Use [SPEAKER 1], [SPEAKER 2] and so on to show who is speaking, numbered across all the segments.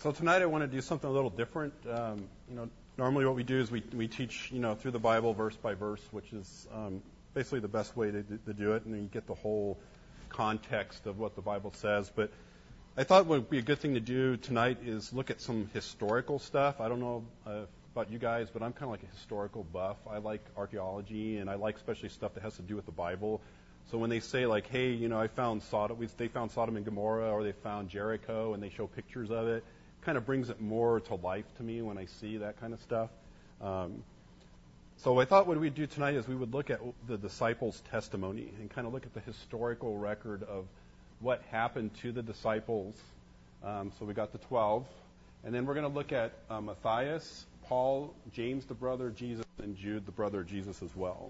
[SPEAKER 1] So tonight I want to do something a little different. Normally what we do is we teach, through the Bible verse by verse, which is basically the best way to do it, and then you get the whole context of what the Bible says. But I thought what would be a good thing to do tonight is look at some historical stuff. I don't know about you guys, but I'm kind of like a historical buff. I like archaeology, and I like especially stuff that has to do with the Bible. So when they say like, hey, I found Sodom, they found Sodom and Gomorrah, or they found Jericho, and they show pictures of it, kind of brings it more to life to me when I see that kind of stuff. So I thought what we'd do tonight is we would look at the disciples' testimony and kind of look at the historical record of what happened to the disciples. So we got the 12. And then we're going to look at Matthias, Paul, James the brother of Jesus, and Jude the brother of Jesus as well.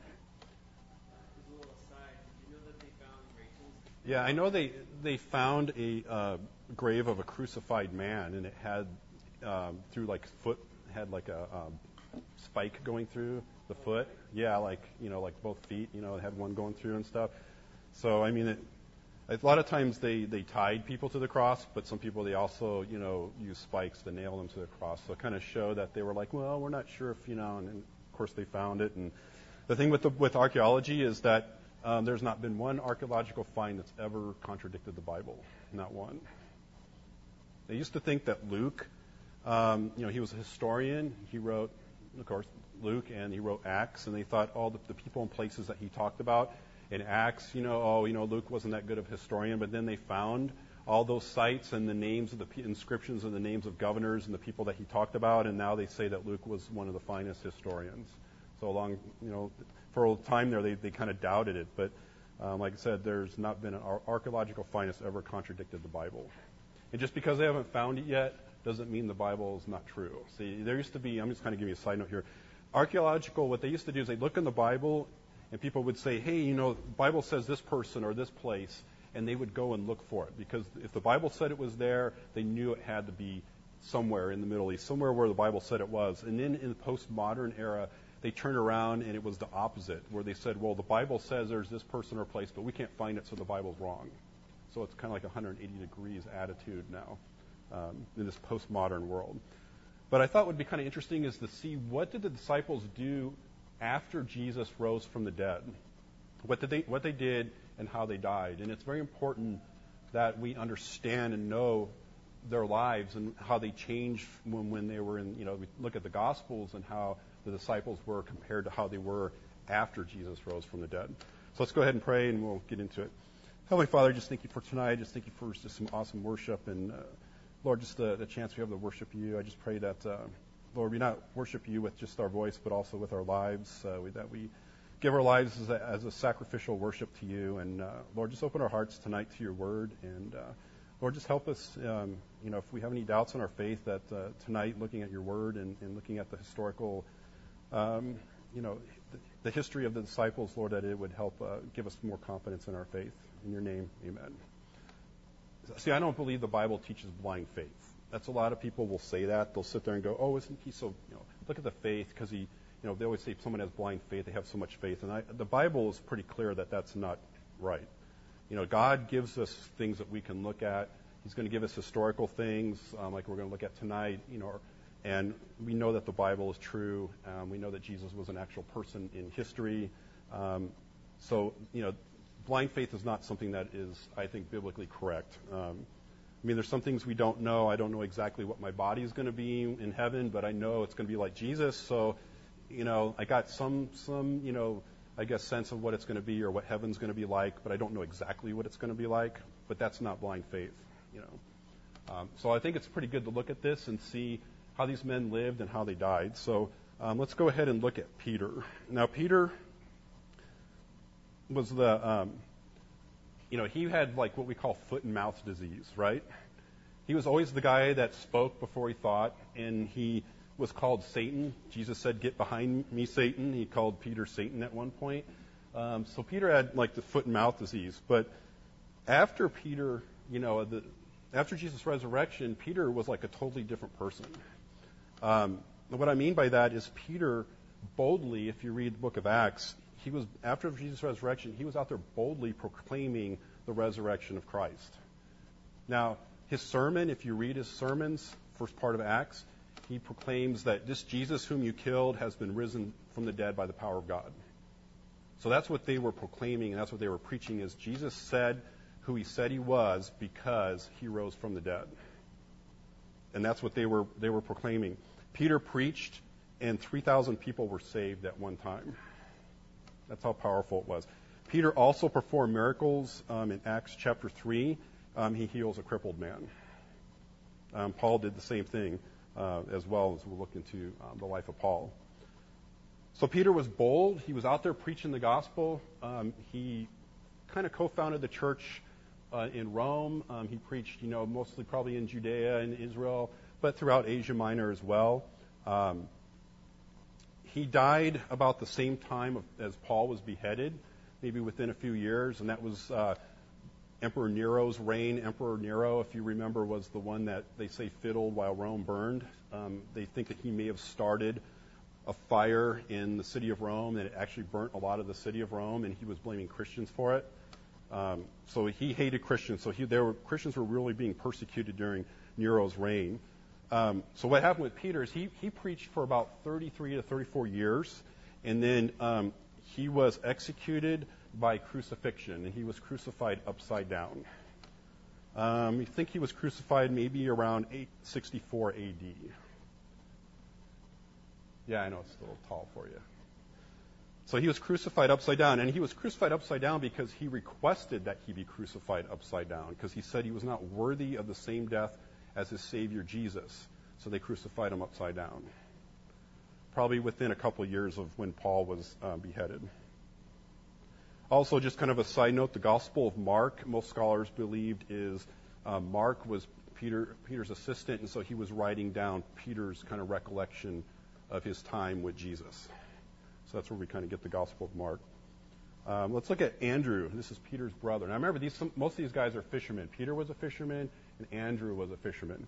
[SPEAKER 2] As a little aside, did you know that they found Rachel's?
[SPEAKER 1] Yeah, I know they found a grave of a crucified man, and it had through like foot had like a spike going through the foot. Yeah, like both feet. It had one going through and stuff. So I mean, a lot of times they tied people to the cross, but some people they also use spikes to nail them to the cross. So it kind of show that they were like, well, we're not sure if and of course they found it. And the thing with archaeology is that there's not been one archaeological find that's ever contradicted the Bible. Not one. They used to think that Luke, he was a historian. He wrote, of course, Luke, and he wrote Acts, and they thought all the people and places that he talked about in Acts, Luke wasn't that good of a historian, but then they found all those sites and the names of the inscriptions and the names of governors and the people that he talked about, and now they say that Luke was one of the finest historians. So for a time there, they kind of doubted it, but like I said, there's not been an archaeological find that's ever contradicted the Bible. And just because they haven't found it yet doesn't mean the Bible is not true. See, there used to be, I'm just kind of giving you a side note here, what they used to do is they'd look in the Bible and people would say, hey, the Bible says this person or this place, and they would go and look for it. Because if the Bible said it was there, they knew it had to be somewhere in the Middle East, somewhere where the Bible said it was. And then in the postmodern era, they turned around and it was the opposite, where they said, well, the Bible says there's this person or place, but we can't find it, so the Bible's wrong. So it's kind of like a 180 degrees attitude now in this postmodern world. But I thought would be kind of interesting is to see what did the disciples do after Jesus rose from the dead, what they did and how they died. And it's very important that we understand and know their lives and how they changed when they were in, we look at the Gospels and how the disciples were compared to how they were after Jesus rose from the dead. So let's go ahead and pray and we'll get into it. Heavenly Father, just thank you for tonight. Just thank you for just some awesome worship. And Lord, just the chance we have to worship you. I just pray that, Lord, we not worship you with just our voice, but also with our lives, that we give our lives as a sacrificial worship to you. And Lord, just open our hearts tonight to your word. And Lord, just help us, if we have any doubts in our faith, that tonight, looking at your word and looking at the historical, the history of the disciples, Lord, that it would help give us more confidence in our faith. In your name, amen. See, I don't believe the Bible teaches blind faith. That's a lot of people will say that. They'll sit there and go, oh, isn't he so, look at the faith, because he, they always say if someone has blind faith, they have so much faith. And the Bible is pretty clear that that's not right. God gives us things that we can look at. He's going to give us historical things, like we're going to look at tonight, and we know that the Bible is true. We know that Jesus was an actual person in history. So, blind faith is not something that is, I think, biblically correct. There's some things we don't know. I don't know exactly what my body is going to be in heaven, but I know it's going to be like Jesus. So, I got some I guess, sense of what it's going to be or what heaven's going to be like, but I don't know exactly what it's going to be like. But that's not blind faith, So I think it's pretty good to look at this and see how these men lived and how they died. So let's go ahead and look at Peter. Now, Peter was he had like what we call foot and mouth disease, right? He was always the guy that spoke before he thought, and he was called Satan. Jesus said, "Get behind me, Satan." He called Peter Satan at one point. So Peter had like the foot and mouth disease. But after Peter, after Jesus' resurrection, Peter was like a totally different person. What I mean by that is Peter boldly, if you read the book of Acts, he was, after Jesus' resurrection, he was out there boldly proclaiming the resurrection of Christ. Now, His sermon, if you read his sermons, first part of Acts, he proclaims that this Jesus whom you killed has been risen from the dead by the power of God. So that's what they were proclaiming, and that's what they were preaching, is Jesus said who he said he was because he rose from the dead. And that's what they were proclaiming. Peter preached, and 3,000 people were saved at one time. That's how powerful it was. Peter also performed miracles in Acts chapter 3. He heals a crippled man. Paul did the same thing as well, as we'll look into the life of Paul. So Peter was bold. He was out there preaching the gospel. He kind of co-founded the church in Rome. He preached, mostly probably in Judea and Israel, but throughout Asia Minor as well. He died about the same time as Paul was beheaded, maybe within a few years, and that was Emperor Nero's reign. Emperor Nero, if you remember, was the one that they say fiddled while Rome burned. They think that he may have started a fire in the city of Rome, and it actually burnt a lot of the city of Rome, and he was blaming Christians for it. So he hated Christians. So Christians were really being persecuted during Nero's reign. So what happened with Peter is he preached for about 33 to 34 years, and then he was executed by crucifixion, and he was crucified upside down. I think he was crucified maybe around 864 A.D. Yeah, I know it's a little tall for you. So he was crucified upside down, and he was crucified upside down because he requested that he be crucified upside down, because he said he was not worthy of the same death as his Savior Jesus. So they crucified him upside down. Probably within a couple of years of when Paul was beheaded. Also, just kind of a side note, the Gospel of Mark, most scholars believed is Mark was Peter's assistant, and so he was writing down Peter's kind of recollection of his time with Jesus. So that's where we kind of get the Gospel of Mark. Let's look at Andrew. This is Peter's brother. Now remember, most of these guys are fishermen. Peter was a fisherman, and Andrew was a fisherman.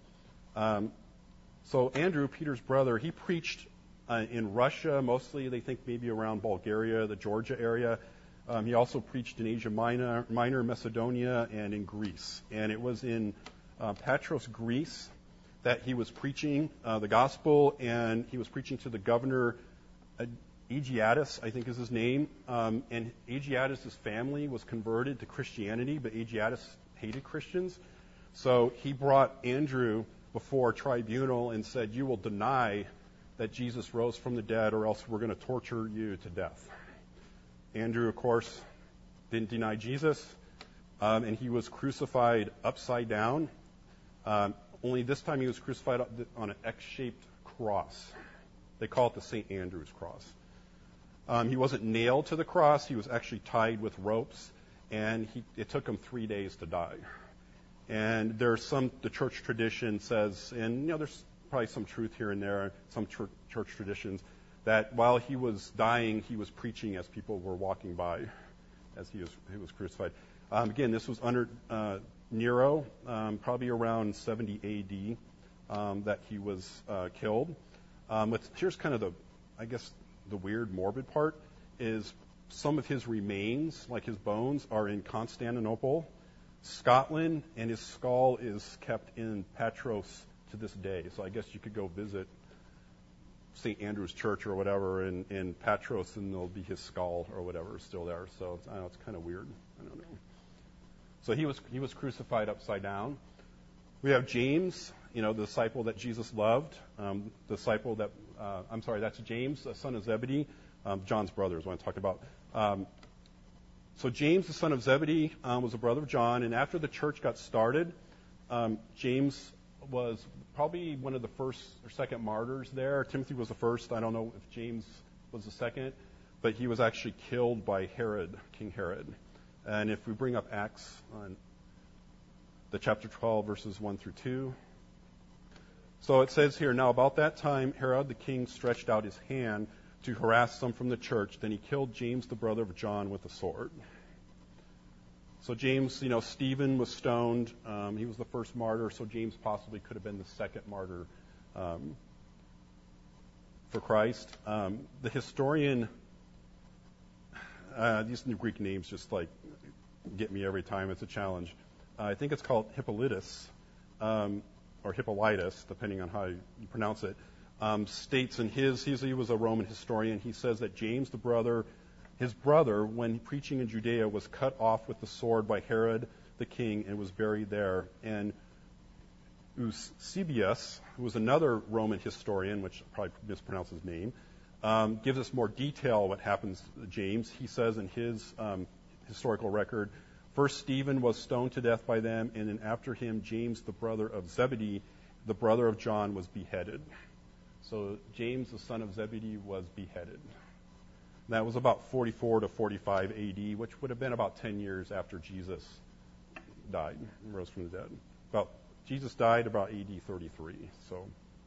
[SPEAKER 1] So Andrew, Peter's brother, he preached in Russia, mostly they think maybe around Bulgaria, the Georgia area. He also preached in Asia Minor, Macedonia, and in Greece. And it was in Patros, Greece, that he was preaching the gospel, and he was preaching to the governor, Aegiatus, I think is his name. And Aegiatus' family was converted to Christianity, but Aegiatus hated Christians. So he brought Andrew before a tribunal and said, "You will deny that Jesus rose from the dead, or else we're going to torture you to death." Andrew, of course, didn't deny Jesus, and he was crucified upside down. Only this time he was crucified on an X-shaped cross. They call it the St. Andrew's cross. He wasn't nailed to the cross. He was actually tied with ropes, and it took him 3 days to die. And there's the church tradition says, and there's probably some truth here and there, some church traditions, that while he was dying, he was preaching as people were walking by as he was crucified. Again, this was under Nero, probably around 70 A.D. That he was killed. But here's kind of the weird, morbid part, is some of his remains, like his bones, are in Constantinople, Scotland, and his skull is kept in Patros to this day. So I guess you could go visit St. Andrew's Church or whatever in Patros, and there'll be his skull or whatever still there. So I know it's kind of weird. I don't know. So he was crucified upside down. We have James, the disciple that Jesus loved. That's James, the son of Zebedee, John's brother is what I'm talking about. So James, the son of Zebedee, was a brother of John, and after the church got started, James was probably one of the first or second martyrs there. Timothy was the first. I don't know if James was the second, but he was actually killed by King Herod. And if we bring up Acts on the chapter 12, verses 1 through 2. So it says here, "Now about that time, Herod the king stretched out his hand to harass some from the church. Then he killed James, the brother of John, with a sword." So James, Stephen was stoned. He was the first martyr, so James possibly could have been the second martyr for Christ. The historian, these new Greek names just get me every time. It's a challenge. I think it's called Hippolytus. or Hippolytus, depending on how you pronounce it, states in he was a Roman historian, he says that James, his brother, when preaching in Judea, was cut off with the sword by Herod the king and was buried there. And Eusebius, who was another Roman historian, which I probably mispronounced his name, gives us more detail what happens to James. He says in his historical record, first Stephen was stoned to death by them, and then after him James, the brother of Zebedee, the brother of John, was beheaded. So James, the son of Zebedee, was beheaded. That was about 44 to 45 A.D., which would have been about 10 years after Jesus died and rose from the dead. Jesus died about A.D. 33. So,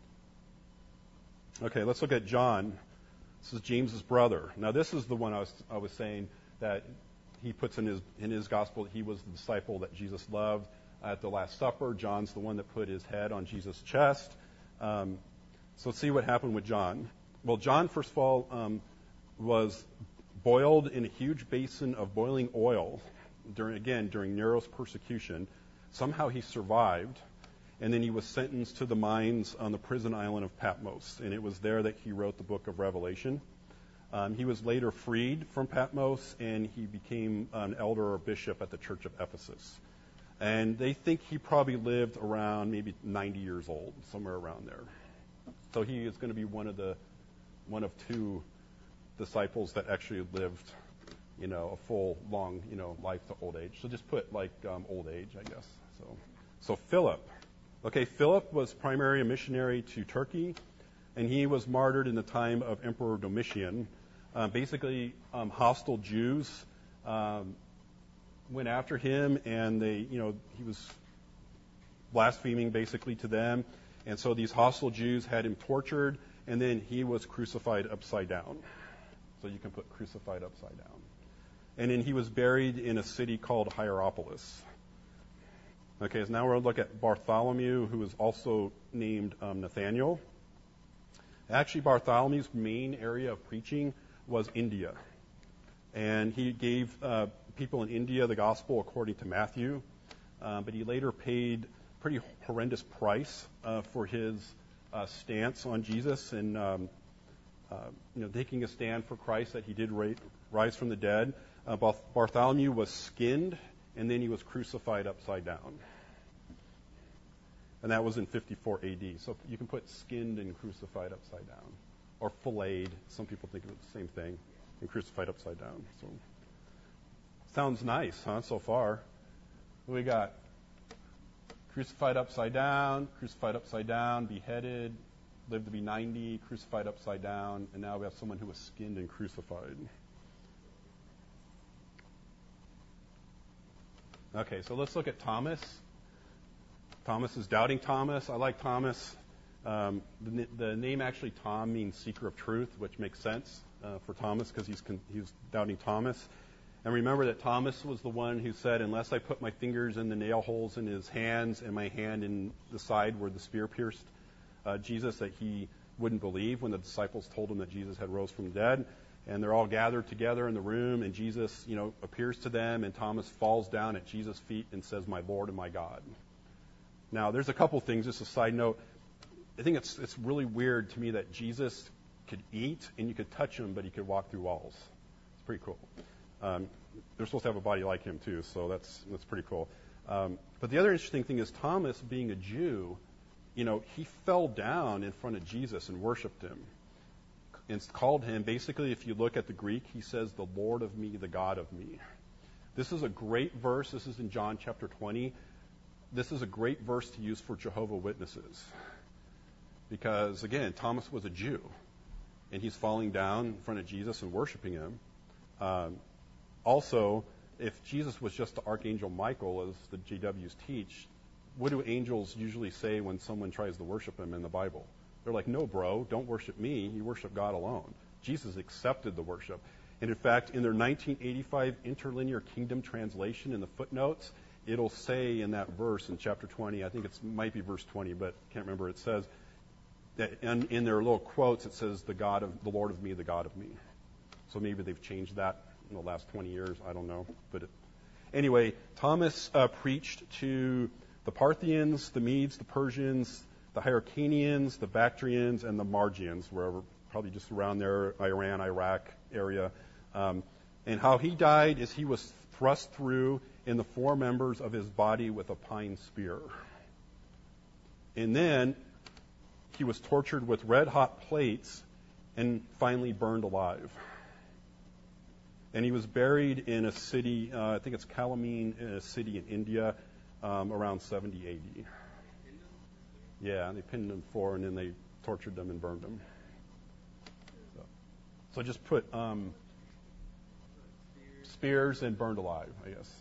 [SPEAKER 1] okay, let's look at John. This is James's brother. Now, this is the one I was saying that he puts in his gospel that he was the disciple that Jesus loved at the Last Supper. John's the one that put his head on Jesus' chest. So let's see what happened with John. Well, John, first of all, was boiled in a huge basin of boiling oil during Nero's persecution. Somehow he survived, and then he was sentenced to the mines on the prison island of Patmos, and it was there that he wrote the book of Revelation. He was later freed from Patmos, and he became an elder or bishop at the church of Ephesus. And they think he probably lived around maybe 90 years old, somewhere around there. So he is going to be one of two disciples that actually lived, a full, long, life to old age. So just put old age, I guess. So Philip. Okay, Philip was primarily a missionary to Turkey, and he was martyred in the time of Emperor Domitian. Basically, hostile Jews went after him, and he was blaspheming basically to them. And so these hostile Jews had him tortured, and then he was crucified upside down. So you can put crucified upside down. And then he was buried in a city called Hierapolis. Okay, so now we're going to look at Bartholomew, who is also named Nathaniel. Actually, Bartholomew's main area of preaching was India. And he gave people in India the gospel according to Matthew. But he later paid a pretty horrendous price for his stance on Jesus and taking a stand for Christ that he did rise from the dead. Bartholomew was skinned, and then he was crucified upside down. And that was in 54 A.D. So you can put skinned and crucified upside down. Or filleted. Some people think of it the same thing. And crucified upside down. So sounds nice, huh, so far? We got crucified upside down, beheaded, lived to be 90, crucified upside down, and now we have someone who was skinned and crucified. Okay, so let's look at Thomas. Thomas is Doubting Thomas. I like Thomas. The name actually Tom means seeker of truth, which makes sense for Thomas because he's Doubting Thomas. And remember that Thomas was the one who said, unless I put my fingers in the nail holes in his hands and my hand in the side where the spear pierced Jesus, that he wouldn't believe when the disciples told him that Jesus had rose from the dead. And they're all gathered together in the room, and Jesus, appears to them, and Thomas falls down at Jesus' feet and says, "My Lord and my God." Now, there's a couple things, just a side note. I think it's really weird to me that Jesus could eat and you could touch him, but he could walk through walls. It's pretty cool. They're supposed to have a body like him too, so that's pretty cool. But the other interesting thing is Thomas, being a Jew, he fell down in front of Jesus and worshipped him. And called him, basically, if you look at the Greek, he says, "The Lord of me, the God of me." This is a great verse. This is in John chapter 20. This is a great verse to use for Jehovah's Witnesses. Because, again, Thomas was a Jew, and he's falling down in front of Jesus and worshiping him. Also, if Jesus was just the Archangel Michael, as the JWs teach, what do angels usually say when someone tries to worship him in the Bible? They're like, "No, bro, don't worship me. You worship God alone." Jesus accepted the worship. And in fact, in their 1985 Interlinear Kingdom translation in the footnotes, it'll say in that verse in chapter 20, I think it might be verse 20, but can't remember, it says that in their little quotes, it says, the Lord of me, the God of me. So maybe they've changed that in the last 20 years. I don't know. But anyway, Thomas preached to the Parthians, the Medes, the Persians, the Hyrcanians, the Bactrians, and the Margians, wherever, probably just around there, Iran, Iraq area. And how he died is he was thrust through in the four members of his body with a pine spear. And then he was tortured with red-hot plates and finally burned alive. And he was buried in a city, I think it's Kalamine, in a city in India, around 70 AD. Yeah, they pinned him for, and then they tortured them and burned him. So just put spears and burned alive, I guess.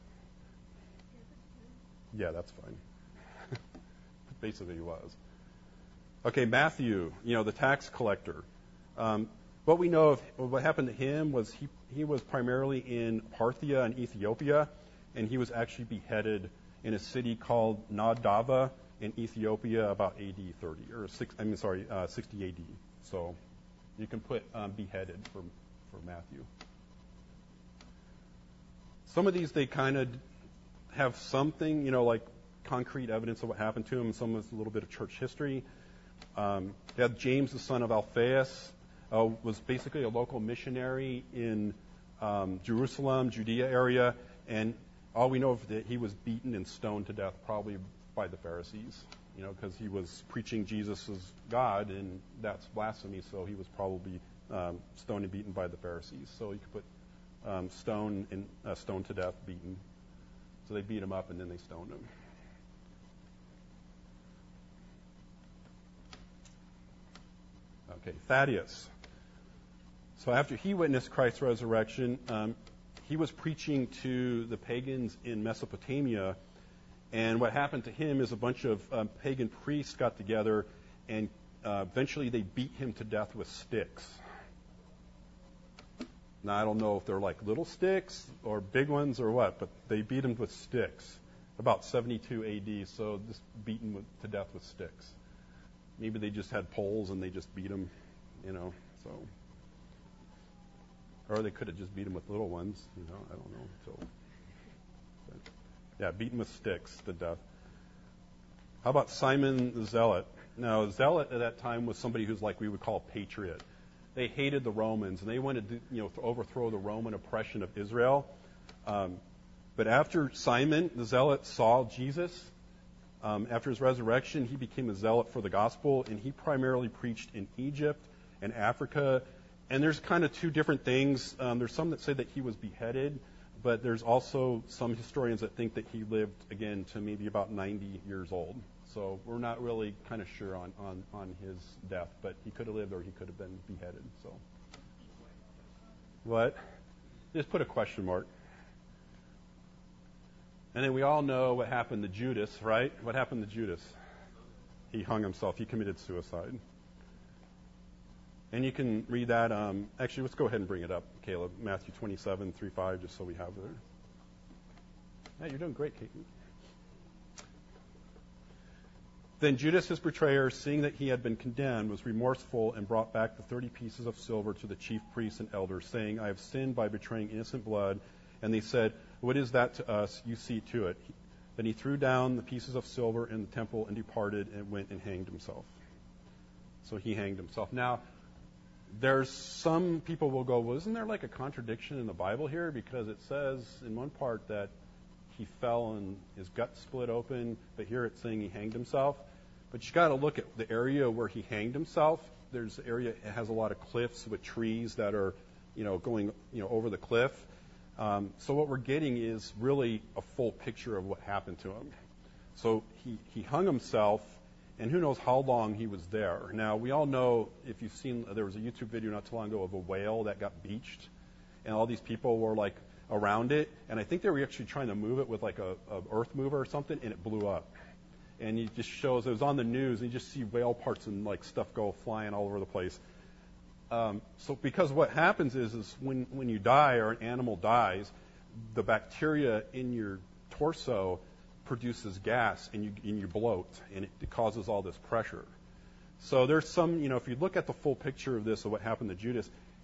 [SPEAKER 1] Yeah, that's fine. Basically, he was. Okay, Matthew, the tax collector. What we know of what happened to him was he was primarily in Parthia and Ethiopia, and he was actually beheaded in a city called Nadava in Ethiopia about AD 30 or 60 AD. So you can put beheaded for Matthew. Some of these they kind of have something, like concrete evidence of what happened to him, and some is a little bit of church history. You have James, the son of Alphaeus, was basically a local missionary in Jerusalem, Judea area, and all we know of that he was beaten and stoned to death probably by the Pharisees, because he was preaching Jesus as God, and that's blasphemy, so he was probably stoned and beaten by the Pharisees. So you could put stoned to death, beaten. So they beat him up and then they stoned him. Okay, Thaddeus. So after he witnessed Christ's resurrection, he was preaching to the pagans in Mesopotamia, and what happened to him is a bunch of pagan priests got together, and eventually they beat him to death with sticks. Now, I don't know if they're like little sticks or big ones or what, but they beat him with sticks about 72 AD, so just beaten to death with sticks. Maybe they just had poles and they just beat him, so. Or they could have just beat him with little ones, I don't know. So, but, yeah, beaten with sticks to death. How about Simon the Zealot? Now, Zealot at that time was somebody who's like we would call a patriot. They hated the Romans, and they wanted to, to overthrow the Roman oppression of Israel. But after Simon the Zealot saw Jesus, after his resurrection, he became a zealot for the gospel, and he primarily preached in Egypt and Africa. And there's kind of two different things. There's some that say that he was beheaded, but there's also some historians that think that he lived, again, to maybe about 90 years old. So we're not really kind of sure on his death, but he could have lived or he could have been beheaded. So, what? Just put a question mark. And then we all know what happened to Judas, right? What happened to Judas? He hung himself. He committed suicide. And you can read that. Actually, let's go ahead and bring it up, Caleb. Matthew 27:3-5, just so we have it there. Yeah, you're doing great, Kate. Then Judas, his betrayer, seeing that he had been condemned, was remorseful and brought back the 30 pieces of silver to the chief priests and elders, saying, I have sinned by betraying innocent blood. And they said, what is that to us? You see to it. Then he threw down the pieces of silver in the temple and departed and went and hanged himself. So he hanged himself. Now, there's some people will go, well, isn't there like a contradiction in the Bible here? Because it says in one part that he fell and his gut split open, but here it's saying he hanged himself. But you got to look at the area where he hanged himself. There's an area that has a lot of cliffs with trees that are, going, over the cliff. So what we're getting is really a full picture of what happened to him. So he hung himself, and who knows how long he was there. Now, we all know, if you've seen, there was a YouTube video not too long ago of a whale that got beached, and all these people were like around it, and I think they were actually trying to move it with like a earth mover or something, and it blew up. And it just shows, it was on the news, and you just see whale parts and like stuff go flying all over the place. So because what happens is when you die or an animal dies, the bacteria in your torso produces gas and you bloat, and it causes all this pressure. So there's some, if you look at the full picture of this, of what happened to Judas, he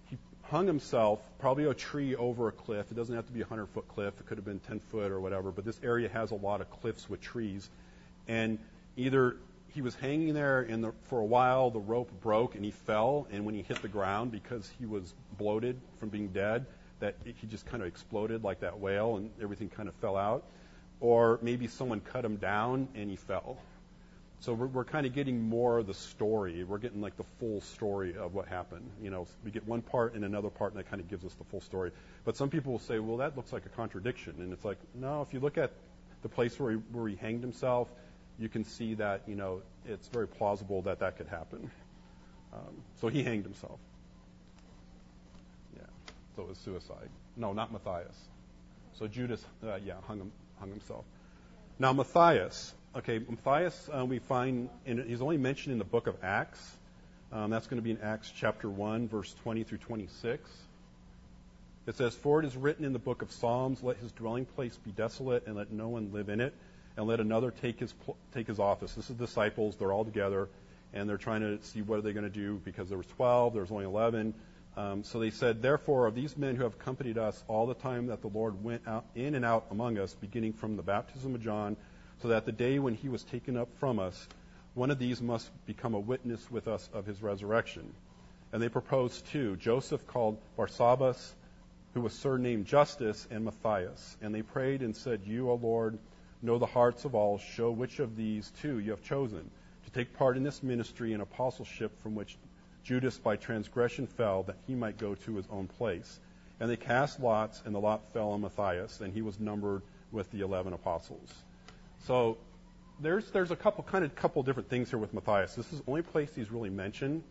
[SPEAKER 1] hung himself, probably a tree over a cliff. It doesn't have to be a 100-foot cliff. It could have been 10 foot or whatever, but this area has a lot of cliffs with trees. And either he was hanging there and for a while the rope broke and he fell, and when he hit the ground, because he was bloated from being dead, he just kind of exploded like that whale and everything kind of fell out. Or maybe someone cut him down and he fell. So we're kind of getting more of the story. We're getting like the full story of what happened. We get one part and another part, and that kind of gives us the full story. But some people will say, well, that looks like a contradiction. And it's like, no, if you look at the place where he hanged himself, you can see that, it's very plausible that could happen. So he hanged himself. Yeah. So it was suicide. No, not Matthias. So Judas, hung himself. Now Matthias. Okay, Matthias, we find, he's only mentioned in the book of Acts. That's going to be in Acts chapter 1, verse 20 through 26. It says, "For it is written in the book of Psalms, let his dwelling place be desolate, and let no one live in it, and let another take his office." This is disciples. They're all together, and they're trying to see what are they going to do, because there was 12, there was only 11. So they said, "Therefore, of these men who have accompanied us all the time that the Lord went out in and out among us, beginning from the baptism of John, so that the day when he was taken up from us, one of these must become a witness with us of his resurrection." And they proposed two, Joseph called Barsabbas, who was surnamed Justus, and Matthias. And they prayed and said, "You, O Lord, know the hearts of all. Show which of these two you have chosen to take part in this ministry and apostleship from which Judas by transgression fell, that he might go to his own place." And they cast lots, and the lot fell on Matthias, and he was numbered with the 11 apostles. So there's a couple different things here with Matthias. This is the only place he's really mentioned.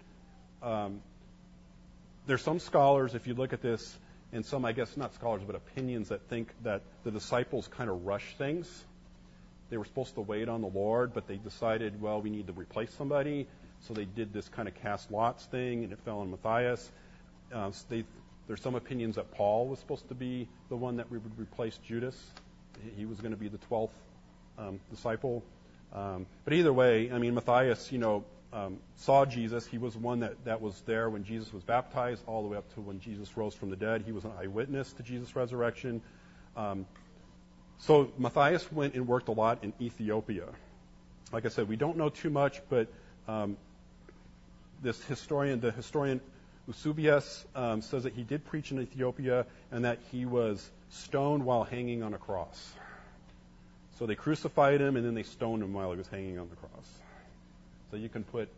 [SPEAKER 1] There's some scholars, if you look at this, and some, I guess, not scholars, but opinions that think that the disciples kind of rushed things. They were supposed to wait on the Lord, but they decided, well, we need to replace somebody. So they did this kind of cast lots thing, and it fell on Matthias. There's some opinions that Paul was supposed to be the one that would replace Judas. He was going to be the 12th disciple. But either way, Matthias, saw Jesus. He was one that was there when Jesus was baptized, all the way up to when Jesus rose from the dead. He was an eyewitness to Jesus' resurrection. So Matthias went and worked a lot in Ethiopia. Like I said, we don't know too much, but the historian Eusebius says that he did preach in Ethiopia and that he was stoned while hanging on a cross. So they crucified him and then they stoned him while he was hanging on the cross. So you can put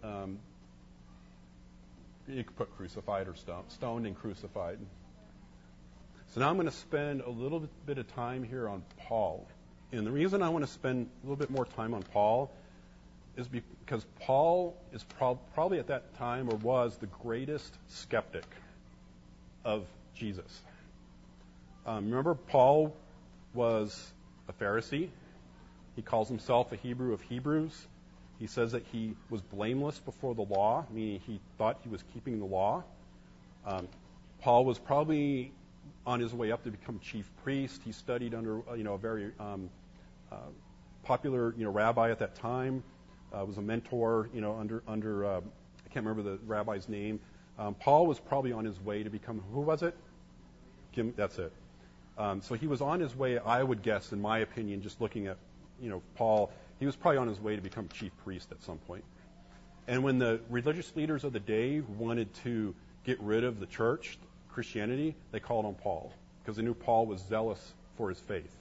[SPEAKER 1] crucified or stoned and crucified. So now I'm going to spend a little bit of time here on Paul. And the reason I want to spend a little bit more time on Paul is because Paul is probably at that time, or was, the greatest skeptic of Jesus. Remember, Paul was a Pharisee. He calls himself a Hebrew of Hebrews. He says that he was blameless before the law, meaning he thought he was keeping the law. Paul was probably on his way up to become chief priest. He studied under a very popular rabbi at that time. Was a mentor under I can't remember the rabbi's name. Paul was probably on his way to become, who was it? That's it. So he was on his way, I would guess, in my opinion, just looking at Paul, he was probably on his way to become chief priest at some point. And when the religious leaders of the day wanted to get rid of the church, Christianity, they called on Paul because they knew Paul was zealous for his faith.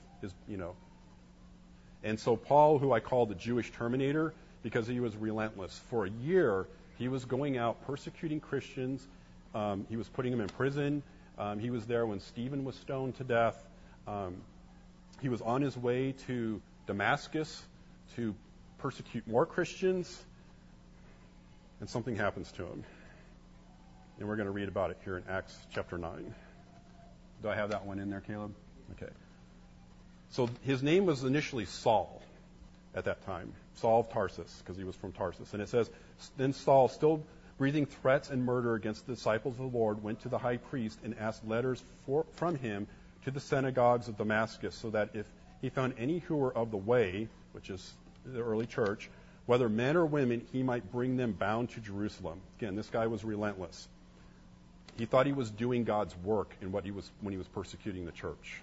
[SPEAKER 1] And so Paul, who I call the Jewish Terminator, because he was relentless. For a year, he was going out persecuting Christians. He was putting them in prison. He was there when Stephen was stoned to death. He was on his way to Damascus to persecute more Christians. And something happens to him. And we're going to read about it here in Acts chapter 9. Do I have that one in there, Caleb? Okay. So his name was initially Saul at that time. Saul of Tarsus, because he was from Tarsus. And it says, then Saul, still breathing threats and murder against the disciples of the Lord, went to the high priest and asked letters from him to the synagogues of Damascus, so that if he found any who were of the way, which is the early church, whether men or women, he might bring them bound to Jerusalem. Again, this guy was relentless. He thought he was doing God's work in when he was persecuting the church.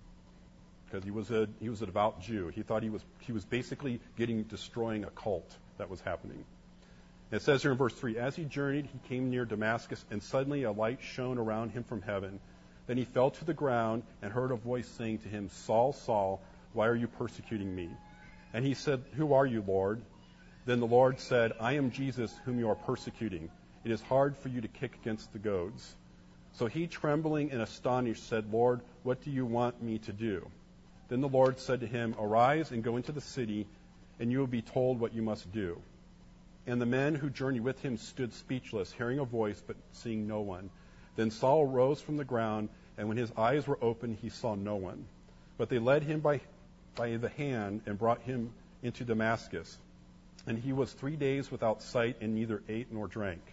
[SPEAKER 1] Because he was a devout Jew. He thought he was basically destroying a cult that was happening. And it says here in verse 3, as he journeyed, he came near Damascus, and suddenly a light shone around him from heaven. Then he fell to the ground and heard a voice saying to him, Saul, Saul, why are you persecuting me? And he said, Who are you, Lord? Then the Lord said, I am Jesus whom you are persecuting. It is hard for you to kick against the goads. So he, trembling and astonished, said, Lord, what do you want me to do? Then the Lord said to him, Arise and go into the city, and you will be told what you must do. And the men who journeyed with him stood speechless, hearing a voice, but seeing no one. Then Saul rose from the ground, and when his eyes were opened, he saw no one. But they led him by the hand and brought him into Damascus. And he was 3 days without sight, and neither ate nor drank.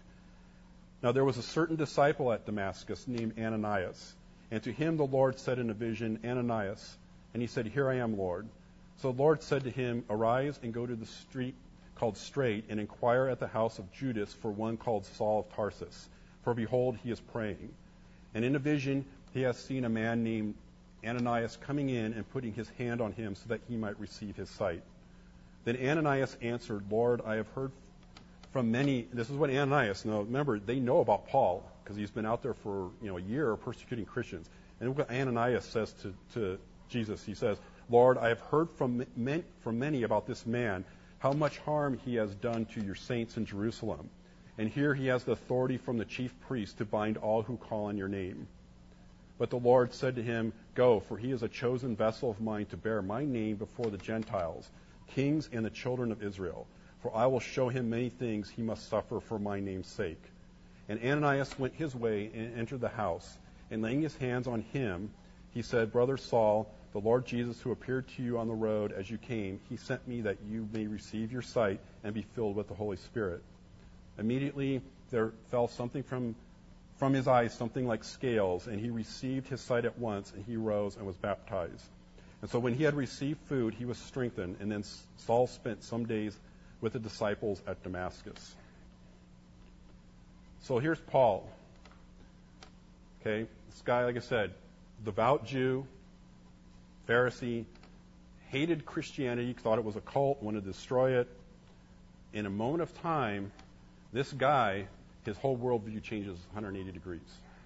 [SPEAKER 1] Now there was a certain disciple at Damascus named Ananias. And to him the Lord said in a vision, Ananias. And he said, Here I am, Lord. So the Lord said to him, Arise and go to the street called Straight, and inquire at the house of Judas for one called Saul of Tarsus. For behold, he is praying. And in a vision he has seen a man named Ananias coming in and putting his hand on him so that he might receive his sight. Then Ananias answered, Lord, I have heard from many. This is what Ananias knows. Remember, they know about Paul because he's been out there for a year persecuting Christians. And what Ananias says to Jesus, he says, Lord, I have heard from many about this man, how much harm he has done to your saints in Jerusalem. And here he has the authority from the chief priest to bind all who call on your name. But the Lord said to him, Go, for he is a chosen vessel of mine to bear my name before the Gentiles, kings and the children of Israel. For I will show him many things he must suffer for my name's sake. And Ananias went his way and entered the house. And laying his hands on him, he said, Brother Saul, the Lord Jesus, who appeared to you on the road as you came, he sent me that you may receive your sight and be filled with the Holy Spirit. Immediately there fell something from his eyes, something like scales, and he received his sight at once, and he rose and was baptized. And so when he had received food, he was strengthened, and then Saul spent some days with the disciples at Damascus. So here's Paul. Okay, this guy, like I said, devout Jew, Pharisee, hated Christianity, thought it was a cult, wanted to destroy it. In a moment of time, this guy, his whole worldview changes 180 degrees.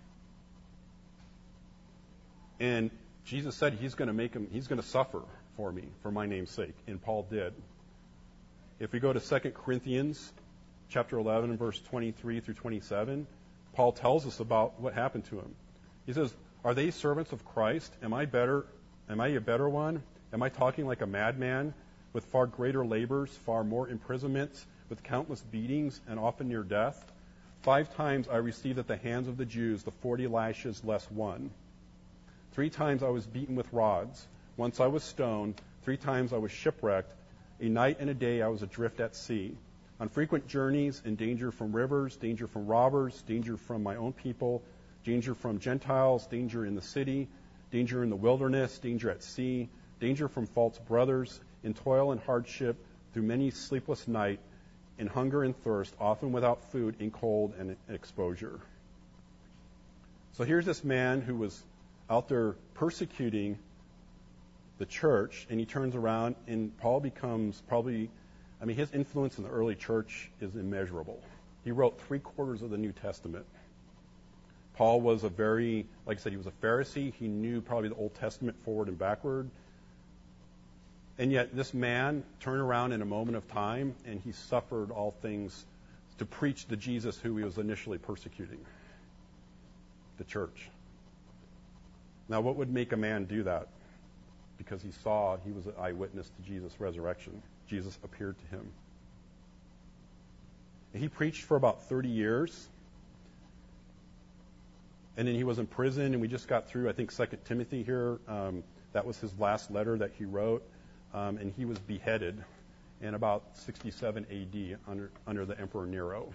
[SPEAKER 1] And Jesus said he's going to suffer for me, for my name's sake. And Paul did. If we go to 2 Corinthians chapter 11, verse 23 through 27, Paul tells us about what happened to him. He says, Are they servants of Christ? Am I a better one? Am I talking like a madman, with far greater labors, far more imprisonments, with countless beatings, and often near death? 5 times I received at the hands of the Jews the 40 lashes less one. 3 times I was beaten with rods. Once I was stoned. 3 times I was shipwrecked. A night and a day I was adrift at sea. On frequent journeys, in danger from rivers, danger from robbers, danger from my own people, danger from Gentiles, danger in the city, danger in the wilderness, danger at sea, danger from false brothers, in toil and hardship, through many sleepless nights, in hunger and thirst, often without food, in cold and exposure. So here's this man who was out there persecuting the church, and he turns around, and Paul becomes his influence in the early church is immeasurable. He wrote 3/4 of the New Testament. Paul was like I said, he was a Pharisee. He knew probably the Old Testament forward and backward. And yet this man turned around in a moment of time, and he suffered all things to preach the Jesus who he was initially persecuting, the church. Now, what would make a man do that? Because he was an eyewitness to Jesus' resurrection. Jesus appeared to him. And he preached for about 30 years. And then he was in prison, and we just got through, I think, 2 Timothy here. That was his last letter that he wrote. And he was beheaded in about 67 A.D. under the Emperor Nero.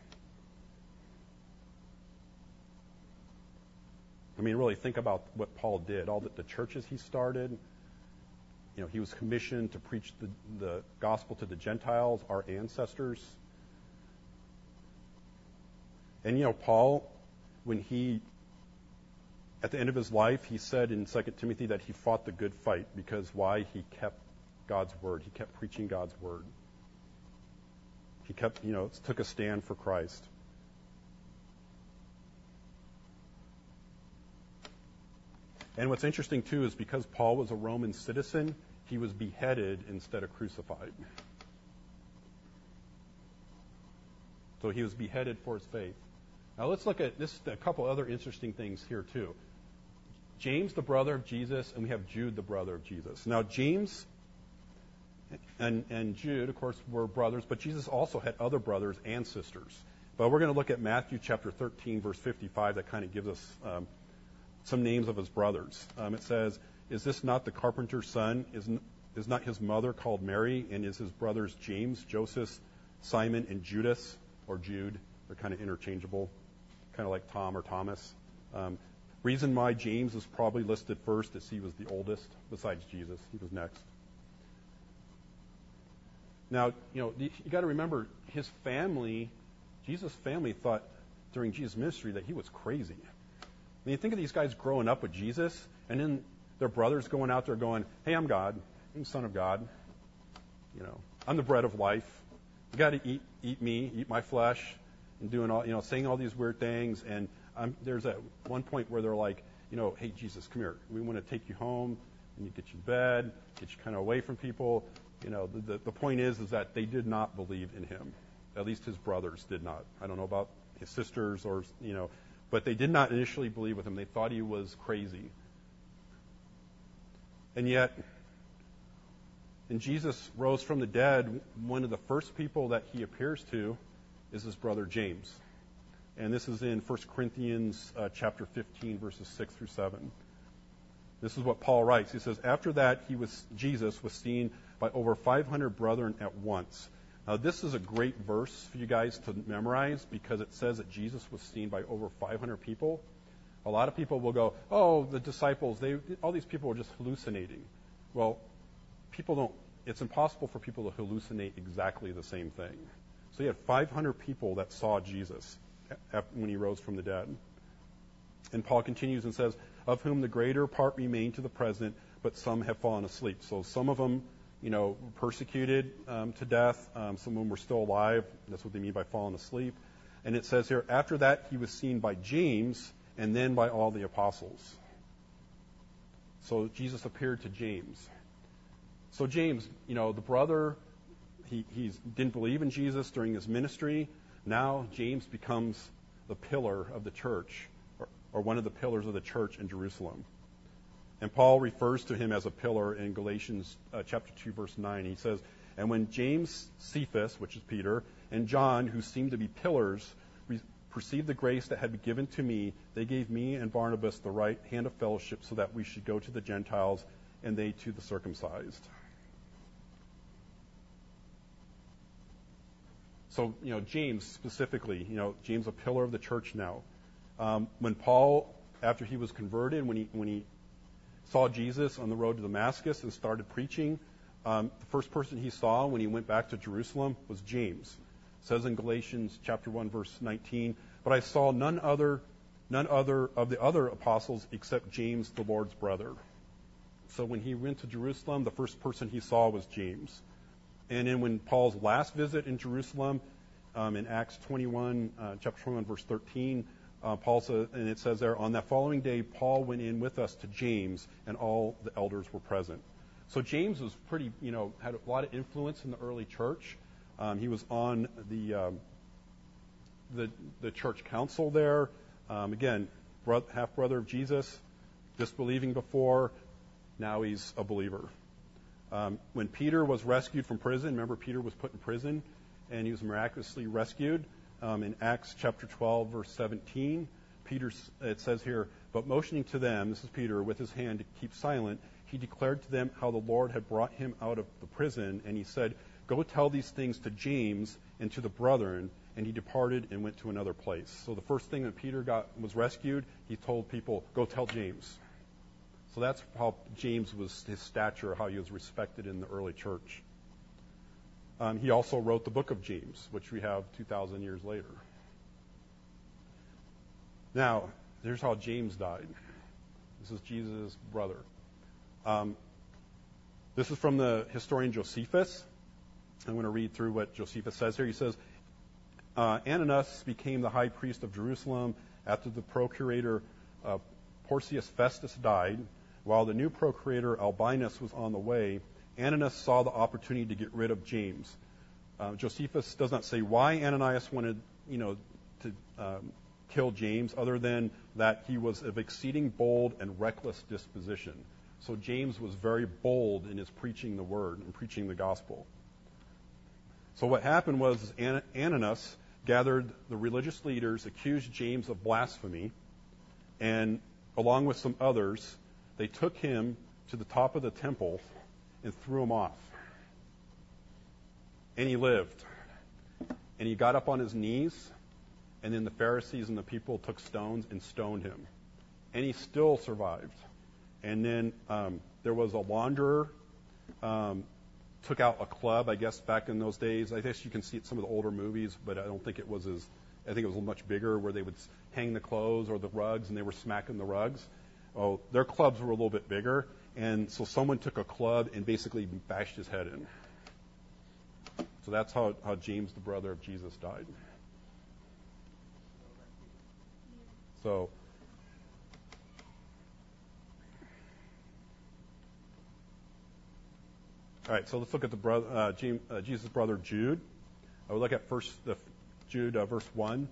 [SPEAKER 1] I mean, really think about what Paul did. All the churches he started. He was commissioned to preach the gospel to the Gentiles, our ancestors. And Paul when he, at the end of his life, he said in 2 Timothy that he fought the good fight because why? He kept God's word. He kept preaching God's word. He kept, took a stand for Christ. And what's interesting, too, is because Paul was a Roman citizen, he was beheaded instead of crucified. So he was beheaded for his faith. Now let's look at this, a couple other interesting things here, too. James, the brother of Jesus, and we have Jude, the brother of Jesus. Now, James and Jude, of course, were brothers, but Jesus also had other brothers and sisters. But we're going to look at Matthew chapter 13, verse 55, that kind of gives us some names of his brothers. It says, "Is this not the carpenter's son? Is not his mother called Mary? And is his brothers James, Joseph, Simon, and Judas?" Or Jude. They're kind of interchangeable, kind of like Tom or Thomas. Reason why James is probably listed first is he was the oldest, besides Jesus. He was next. Now, you got to remember, his family, Jesus' family, thought during Jesus' ministry that he was crazy. I mean, you think of these guys growing up with Jesus, and then their brothers going out there going, "Hey, I'm God. I'm the Son of God. I'm the bread of life. You got to eat me, eat my flesh," and doing all, saying all these weird things. And there's at one point where they're like, "Hey, Jesus, come here. We want to take you home and get you to bed, get you kind of away from people." The point is that they did not believe in him. At least his brothers did not. I don't know about his sisters but they did not initially believe with him. They thought he was crazy. And yet, when Jesus rose from the dead, one of the first people that he appears to is his brother James. And this is in 1 Corinthians chapter 15, verses 6 through 7. This is what Paul writes. He says, "After that, Jesus was seen by over 500 brethren at once." Now, this is a great verse for you guys to memorize because it says that Jesus was seen by over 500 people. A lot of people will go, "Oh, the disciples, all these people were just hallucinating." Well, it's impossible for people to hallucinate exactly the same thing. So you had 500 people that saw Jesus when he rose from the dead. And Paul continues and says, "Of whom the greater part remain to the present, but some have fallen asleep." So some of them, were persecuted to death. Some of them were still alive. That's what they mean by falling asleep. And it says here, after that, he was seen by James and then by all the apostles. So Jesus appeared to James. So James, the brother, he didn't believe in Jesus during his ministry. Now James becomes the pillar of the church, or one of the pillars of the church in Jerusalem. And Paul refers to him as a pillar in Galatians chapter 2, verse 9. He says, "And when James, Cephas, which is Peter, and John, who seemed to be pillars, perceived the grace that had been given to me, they gave me and Barnabas the right hand of fellowship so that we should go to the Gentiles and they to the circumcised." So, James specifically, James a pillar of the church now. When Paul, after he was converted, when he saw Jesus on the road to Damascus and started preaching, the first person he saw when he went back to Jerusalem was James. It says in Galatians chapter 1, verse 19, "But I saw none other of the other apostles except James, the Lord's brother." So when he went to Jerusalem, the first person he saw was James. And then when Paul's last visit in Jerusalem, in Acts 21, chapter 21, verse 13, Paul says, and it says there, "On that following day, Paul went in with us to James, and all the elders were present." So James was pretty, had a lot of influence in the early church. He was on the church council there. Again, half brother of Jesus, disbelieving before, now he's a believer. When Peter was rescued from prison, remember Peter was put in prison, and he was miraculously rescued. In Acts chapter 12, verse 17, it says here, "But motioning to them," this is Peter, "with his hand to keep silent, he declared to them how the Lord had brought him out of the prison, and he said, 'Go tell these things to James and to the brethren,' and he departed and went to another place." So the first thing that Peter was rescued, he told people, "Go tell James." So that's how James was, his stature, how he was respected in the early church. He also wrote the book of James, which we have 2,000 years later. Now, here's how James died. This is Jesus' brother. This is from the historian Josephus. I'm going to read through what Josephus says here. He says, Ananias became the high priest of Jerusalem after the procurator Porcius Festus died. While the new procurator Albinus was on the way, Ananias saw the opportunity to get rid of James. Josephus does not say why Ananias wanted, to kill James, other than that he was of exceeding bold and reckless disposition. So James was very bold in his preaching the word and preaching the gospel. So what happened was Ananias gathered the religious leaders, accused James of blasphemy, and along with some others, they took him to the top of the temple and threw him off. And he lived. And he got up on his knees, and then the Pharisees and the people took stones and stoned him. And he still survived. And then there was a launderer, took out a club, I guess, back in those days. I guess you can see it in some of the older movies, but I don't think it was I think it was much bigger, where they would hang the clothes or the rugs, and they were smacking the rugs. Oh, their clubs were a little bit bigger, and so someone took a club and basically bashed his head in. So that's how James, the brother of Jesus, died. So, all right, so let's look at Jesus' brother Jude. I would look at Jude, verse 1.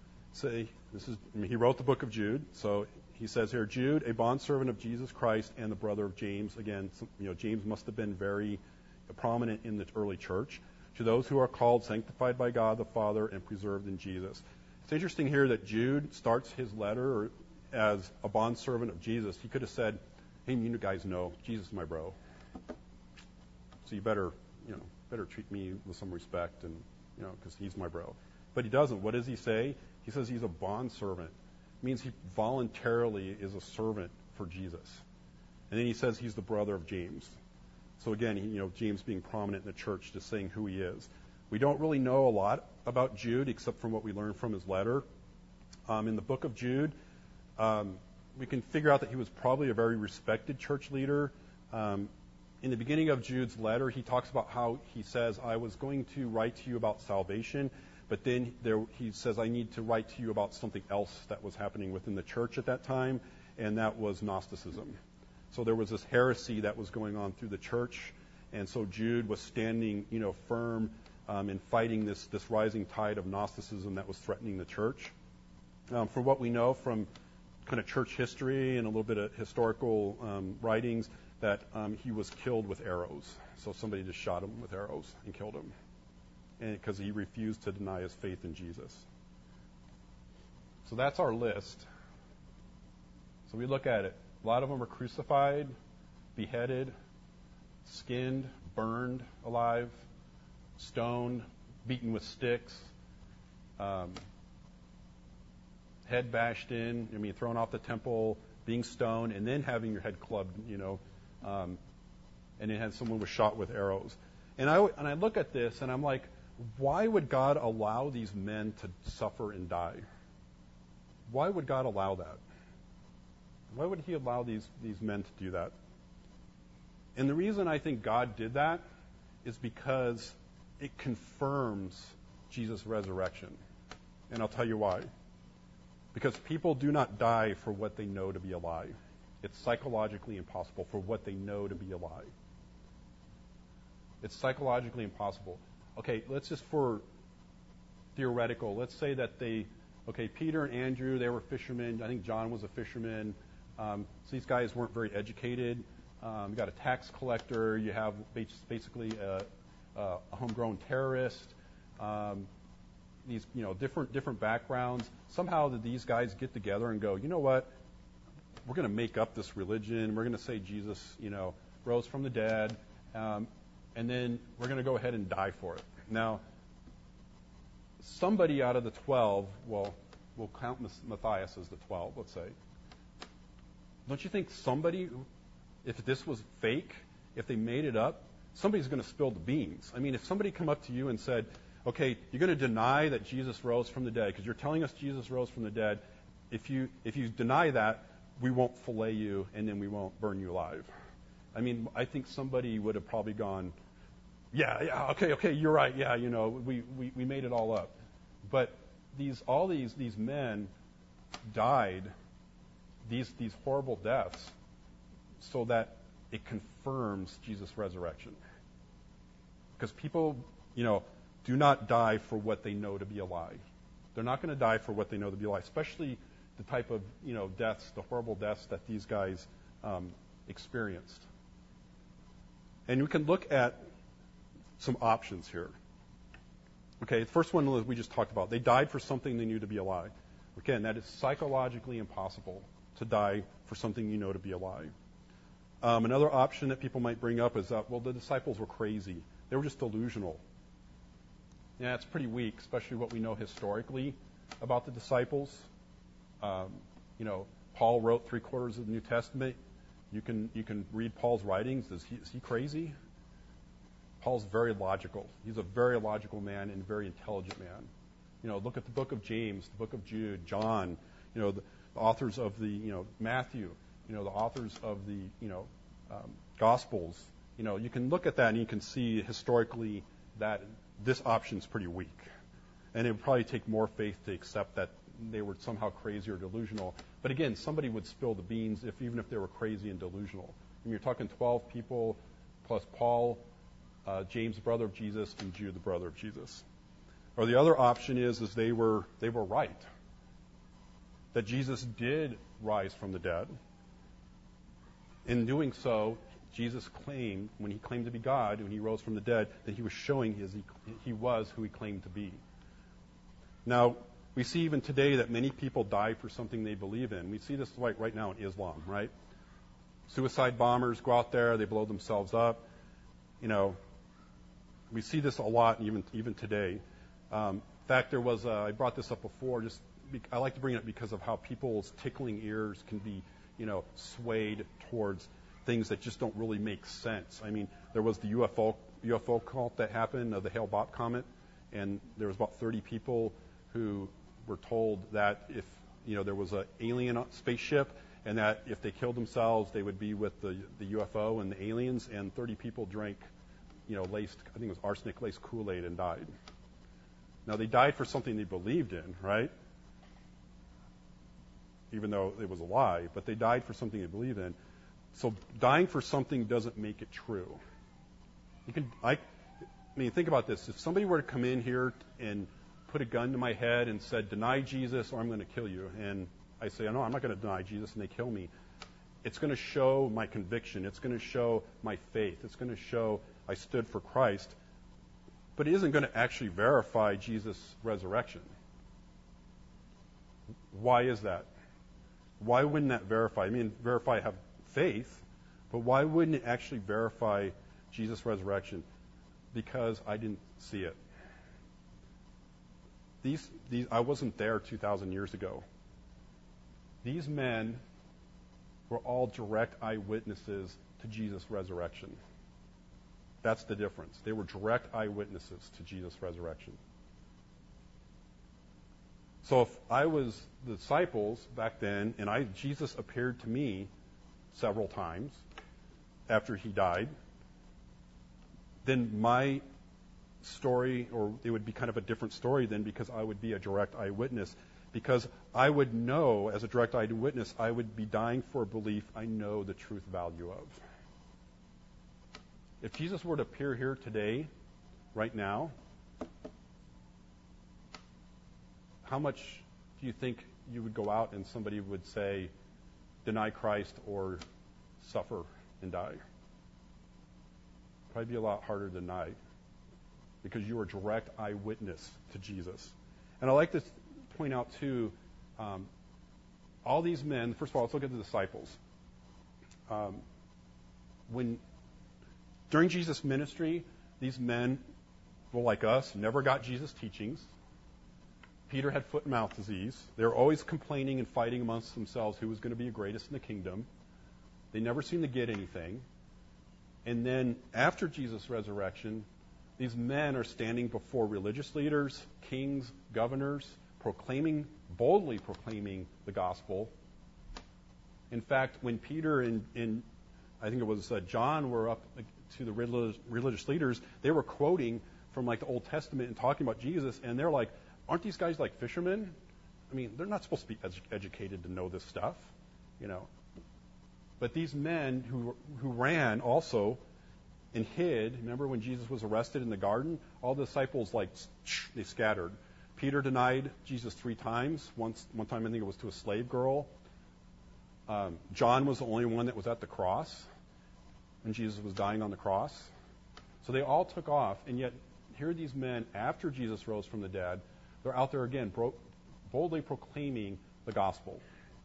[SPEAKER 1] He wrote the book of Jude. So he says here, Jude, a bondservant of Jesus Christ and the brother of James. Again, James must have been very prominent in the early church. To those who are called, sanctified by God the Father, and preserved in Jesus. It's interesting here that Jude starts his letter as a bondservant of Jesus. He could have said, hey, you guys know, Jesus is my bro. So you better treat me with some respect, and because he's my bro. But he doesn't. What does he say? He says he's a bondservant. It means he voluntarily is a servant for Jesus. And then he says he's the brother of James. So again, James being prominent in the church, just saying who he is. We don't really know a lot about Jude except from what we learned from his letter. In the book of Jude, we can figure out that he was probably a very respected church leader. In the beginning of Jude's letter, he talks about how he says, I was going to write to you about salvation, but then he says, I need to write to you about something else that was happening within the church at that time, and that was Gnosticism. So there was this heresy that was going on through the church, and so Jude was standing, firm in fighting this rising tide of Gnosticism that was threatening the church. From what we know from kind of church history and a little bit of historical writings, that he was killed with arrows. So somebody just shot him with arrows and killed him, and because he refused to deny his faith in Jesus. So that's our list. So we look at it. A lot of them are crucified, beheaded, skinned, burned alive, stoned, beaten with sticks, head bashed in, thrown off the temple, being stoned, and then having your head clubbed, and then someone was shot with arrows. And I look at this and I'm like, why would God allow these men to suffer and die? Why would God allow that? Why would he allow these men to do that? And the reason I think God did that is because it confirms Jesus' resurrection. And I'll tell you why. Because people do not die for what they know to be a lie. It's psychologically impossible for what they know to be a lie. It's psychologically impossible. Okay, let's just for theoretical, let's say that Peter and Andrew, they were fishermen. I think John was a fisherman. So these guys weren't very educated. You got a tax collector. You have basically a homegrown terrorist. These different backgrounds. Somehow these guys get together and go, you know what? We're going to make up this religion. We're going to say Jesus, rose from the dead, and then we're going to go ahead and die for it. Now, somebody out of the 12, we'll count Matthias as the 12, let's say. Don't you think somebody, if this was fake, if they made it up, somebody's going to spill the beans? If somebody come up to you and said, okay, you're going to deny that Jesus rose from the dead because you're telling us Jesus rose from the dead, if you deny that, we won't fillet you and then we won't burn you alive. I mean, I think somebody would have probably gone, yeah, okay, you're right, yeah, we made it all up. But all these men died these horrible deaths so that it confirms Jesus' resurrection. Because people, do not die for what they know to be a lie. They're not going to die for what they know to be a lie, especially the type of, deaths, the horrible deaths that these guys experienced. And we can look at some options here. Okay, the first one we just talked about. They died for something they knew to be a lie. Again, that is psychologically impossible to die for something you know to be a lie. Another option that people might bring up is that, well, the disciples were crazy. They were just delusional. Yeah, it's pretty weak, especially what we know historically about the disciples. Paul wrote 3/4 of the New Testament. You can read Paul's writings. Is he crazy? Paul's very logical. He's a very logical man and a very intelligent man. Look at the book of James, the book of Jude, John, the authors of the, Matthew, the authors of the, Gospels. You can look at that and you can see historically that this option's pretty weak. And it would probably take more faith to accept that they were somehow crazy or delusional. But again, somebody would spill the beans even if they were crazy and delusional. And you're talking 12 people plus Paul, James, the brother of Jesus, and Jude, the brother of Jesus. Or the other option is they were right. That Jesus did rise from the dead. In doing so, Jesus claimed, when he claimed to be God, when he rose from the dead, that he was showing he was who he claimed to be. Now, we see even today that many people die for something they believe in. We see this right now in Islam, right? Suicide bombers go out there, they blow themselves up. We see this a lot even today. In fact, I brought this up before. I like to bring it up because of how people's tickling ears can be, swayed towards things that just don't really make sense. I mean, there was the UFO cult that happened, the Hale-Bopp comet, and there was about 30 people who were told that if there was an alien spaceship, and that if they killed themselves, they would be with the UFO and the aliens. And 30 people drank, laced, I think it was arsenic-laced Kool-Aid and died. Now, they died for something they believed in, right? Even though it was a lie, but they died for something they believe in. So dying for something doesn't make it true. Think about this. If somebody were to come in here and put a gun to my head and said, deny Jesus or I'm going to kill you, and I say, no, I'm not going to deny Jesus, and they kill me, it's going to show my conviction. It's going to show my faith. It's going to show I stood for Christ. But it isn't going to actually verify Jesus' resurrection. Why is that? Why wouldn't that verify? Verify have faith, but why wouldn't it actually verify Jesus' resurrection? Because I didn't see it. I wasn't there 2,000 years ago. These men were all direct eyewitnesses to Jesus' resurrection. That's the difference. They were direct eyewitnesses to Jesus' resurrection. So if I was the disciples back then, and Jesus appeared to me several times after he died, then my story, or it would be kind of a different story then, because I would be a direct eyewitness. Because I would know, as a direct eyewitness, I would be dying for a belief I know the truth value of. If Jesus were to appear here today, right now, how much do you think you would go out and somebody would say, deny Christ or suffer and die? Probably be a lot harder to deny, because you were a direct eyewitness to Jesus. And I like to point out, too, all these men, first of all, let's look at the disciples. During Jesus' ministry, these men, well, like us, never got Jesus' teachings. Peter had foot and mouth disease. They were always complaining and fighting amongst themselves who was going to be the greatest in the kingdom. They never seemed to get anything. And then after Jesus' resurrection, these men are standing before religious leaders, kings, governors, boldly proclaiming the gospel. In fact, when Peter and I think it was John were up to the religious leaders, they were quoting from like the Old Testament and talking about Jesus, and they're like, aren't these guys like fishermen? I mean, they're not supposed to be educated to know this stuff, you know. But these men who ran also and hid, remember when Jesus was arrested in the garden? All the disciples, like, they scattered. Peter denied Jesus 3 times. One time I think it was to a slave girl. John was the only one that was at the cross when Jesus was dying on the cross. So they all took off, and yet here are these men, after Jesus rose from the dead, they're out there again, boldly proclaiming the gospel.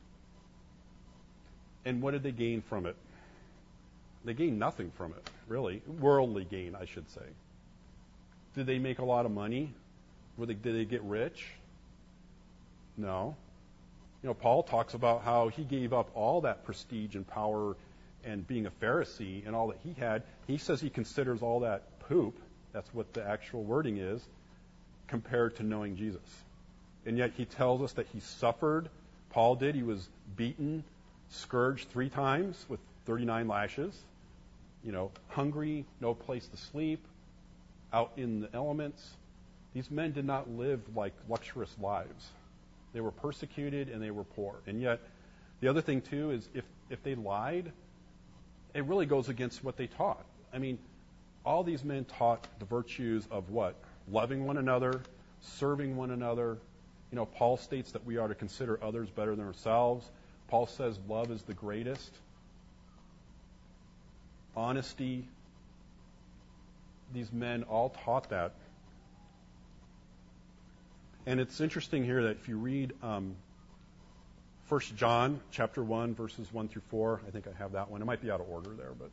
[SPEAKER 1] And what did they gain from it? They gained nothing from it, really. Worldly gain, I should say. Did they make a lot of money? Did they get rich? No. You know, Paul talks about how he gave up all that prestige and power and being a Pharisee and all that he had. He says he considers all that poop, that's what the actual wording is, compared to knowing Jesus. And yet he tells us that he suffered. Paul did. He was beaten, scourged 3 times with 39 lashes. You know, hungry, no place to sleep, out in the elements. These men did not live like luxurious lives. They were persecuted and they were poor. And yet, the other thing too is if they lied, it really goes against what they taught. I mean, all these men taught the virtues of what? Loving one another, serving one another. You know, Paul states that we are to consider others better than ourselves. Paul says love is the greatest. Honesty. These men all taught that. And it's interesting here that if you read 1 John chapter 1, verses 1 through 4, I think I have that one. It might be out of order there, but it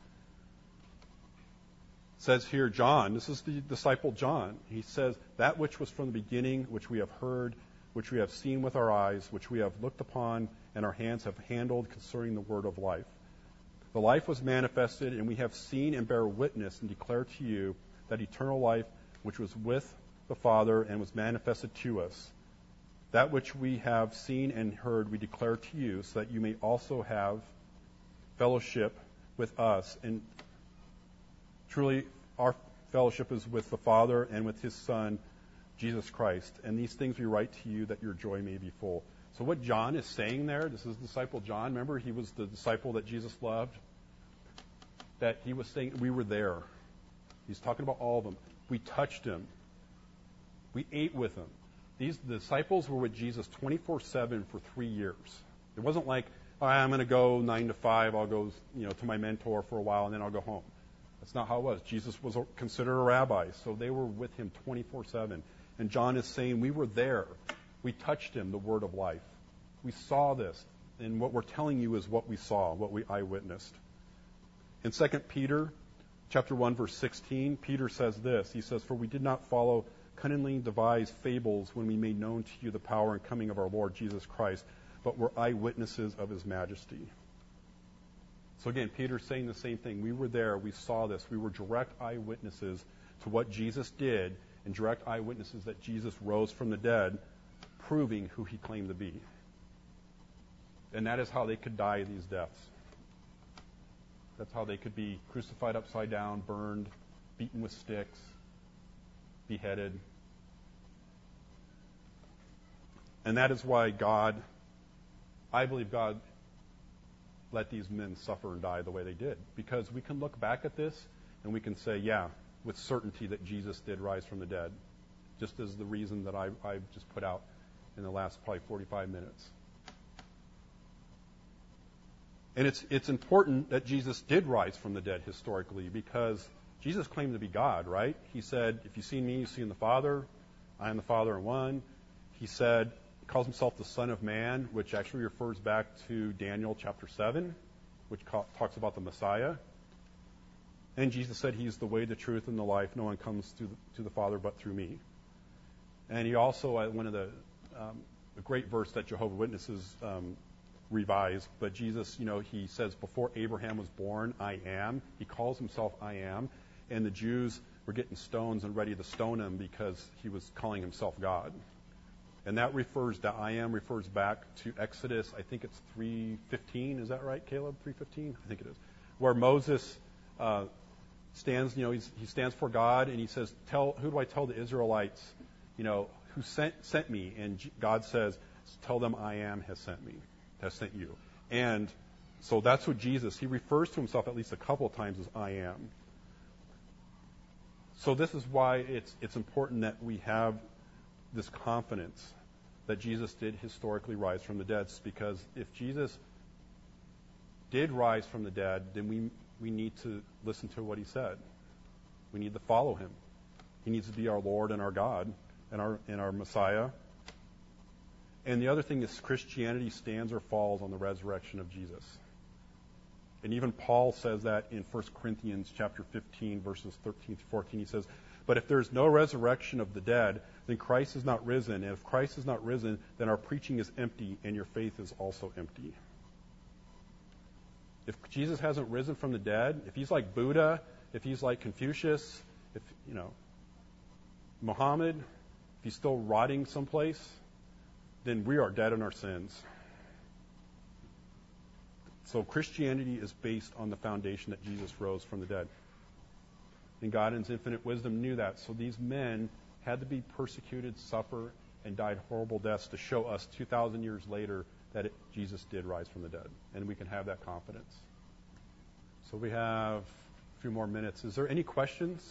[SPEAKER 1] says here, John, this is the disciple John. He says, that which was from the beginning, which we have heard, which we have seen with our eyes, which we have looked upon, and our hands have handled concerning the word of life. The life was manifested, and we have seen and bear witness and declare to you that eternal life, which was with the Father and was manifested to us. That which we have seen and heard we declare to you, so that you may also have fellowship with us. And truly, our fellowship is with the Father and with His Son, Jesus Christ. And these things we write to you, that your joy may be full. So what John is saying there, this is the disciple John. Remember, he was the disciple that Jesus loved. That he was saying, we were there. He's talking about all of them. We touched him. We ate with him. These disciples were with Jesus 24/7 for 3 years. It wasn't like, I'm going to go 9 to 5. I'll go, to my mentor for a while, and then I'll go home. That's not how it was. Jesus was considered a rabbi, so they were with him 24/7. And John is saying, we were there. We touched him, the word of life. We saw this. And what we're telling you is what we saw, what we eyewitnessed. In 2 Peter chapter 1, verse 16, Peter says this. He says, for we did not follow cunningly devised fables when we made known to you the power and coming of our Lord Jesus Christ, but were eyewitnesses of his majesty. So again, Peter's saying the same thing. We were there. We saw this. We were direct eyewitnesses to what Jesus did and direct eyewitnesses that Jesus rose from the dead, proving who he claimed to be. And that is how they could die these deaths. That's how they could be crucified upside down, burned, beaten with sticks, beheaded. And that is why I believe God let these men suffer and die the way they did. Because we can look back at this and we can say, yeah, with certainty that Jesus did rise from the dead. Just as the reason that I've just put out in the last probably 45 minutes. And it's important that Jesus did rise from the dead historically, because Jesus claimed to be God, right? He said, if you see me, you see the Father. I am the Father in one. He said, he calls himself the Son of Man, which actually refers back to Daniel chapter 7, which talks about the Messiah. And Jesus said, he's the way, the truth, and the life. No one comes to the Father but through me. And he also, one of the a great verse that Jehovah's Witnesses revise, but Jesus, he says, before Abraham was born, I am. He calls himself I am. And the Jews were getting stones and ready to stone him because he was calling himself God. And that I am refers back to Exodus, I think it's 3:15. Is that right, Caleb? 3:15? I think it is. Where Moses stands, he stands for God and he says, who do I tell the Israelites, who sent me? And God says, tell them I am has sent you. And so that's what Jesus, he refers to himself at least a couple of times as I am. So this is why it's important that we have this confidence that Jesus did historically rise from the dead, because if Jesus did rise from the dead, then we need to listen to what he said. We need to follow him. He needs to be our Lord and our God and our Messiah. And the other thing is Christianity stands or falls on the resurrection of Jesus. And even Paul says that in 1 Corinthians chapter 15, verses 13 to 14. He says, but if there is no resurrection of the dead, then Christ is not risen. And if Christ is not risen, then our preaching is empty and your faith is also empty. If Jesus hasn't risen from the dead, if he's like Buddha, if he's like Confucius, if, Muhammad, if he's still rotting someplace, then we are dead in our sins. So Christianity is based on the foundation that Jesus rose from the dead. And God in his infinite wisdom knew that. So these men had to be persecuted, suffer, and died horrible deaths to show us 2,000 years later that Jesus did rise from the dead. And we can have that confidence. So we have a few more minutes. Is there any questions?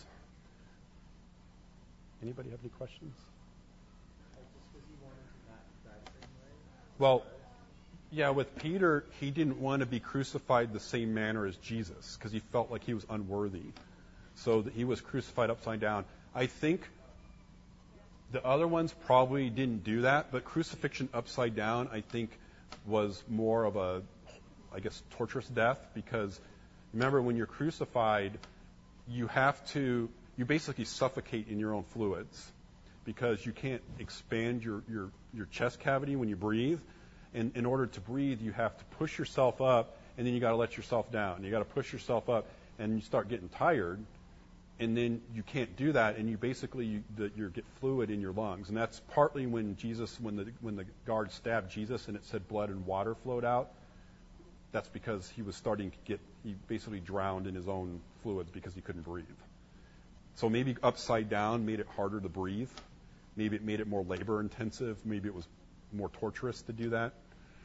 [SPEAKER 1] Anybody have any questions?
[SPEAKER 3] Just because he wanted to not die the same way?
[SPEAKER 1] Well, yeah, with Peter, he didn't want to be crucified the same manner as Jesus because he felt like he was unworthy. So that he was crucified upside down. I think the other ones probably didn't do that, but crucifixion upside down, I think, was more of a, torturous death, because remember, when you're crucified, you basically suffocate in your own fluids because you can't expand your chest cavity when you breathe. And in order to breathe, you have to push yourself up, and then you got to let yourself down. You got to push yourself up, and you start getting tired, and then you can't do that, and you get fluid in your lungs. And that's partly when the guard stabbed Jesus, and it said blood and water flowed out. That's because he basically drowned in his own fluids because he couldn't breathe. So maybe upside down made it harder to breathe. Maybe it made it more labor intensive. Maybe it was more torturous to do that.